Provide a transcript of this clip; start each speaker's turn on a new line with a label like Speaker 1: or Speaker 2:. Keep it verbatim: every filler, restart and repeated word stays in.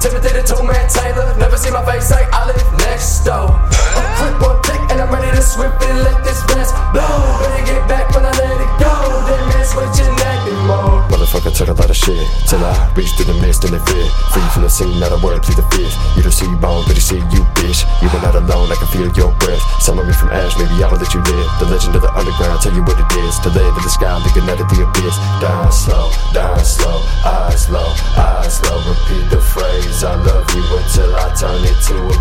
Speaker 1: Timothy the two-man Taylor. Never see my face like I live next door. A quick one click and I'm ready to swiftly let this blast blow. Better get back when I let it go. Then man switching anymore.
Speaker 2: Motherfucker took a lot of shit till I reached through the mist and the fear. Free from the scene, not a word, plead the fifth. You don't see bone, but you see you, bitch. You were not alone, I can feel your breath. Summon me from ash, maybe I will let you live. The legend of the underground, tell you what it is. To land in the sky, looking out at the abyss. Down slow, down slow, eyes low, eyes low. Repeat the phrase, I love you until I turn it to a